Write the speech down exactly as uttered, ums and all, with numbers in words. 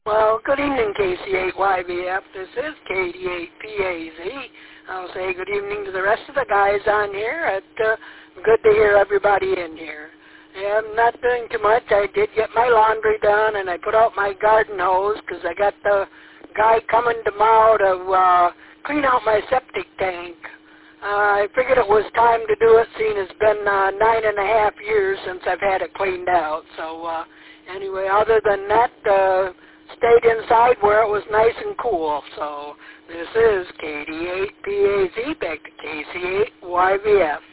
Well, good evening, K C eight Y V F. This is K D eight P A Z. I'll say good evening to the rest of the guys on here. It's uh, good to hear everybody in here. I'm not doing too much. I did get my laundry done, and I put out my garden hose because I got the guy coming tomorrow to uh, clean out my septic tank. Uh, I figured it was time to do it, seeing it's been uh, nine and a half years since I've had it cleaned out. So uh, anyway, other than that, uh, stayed inside where it was nice and cool. So this is K D eight P A Z, back to K C eight Y V F.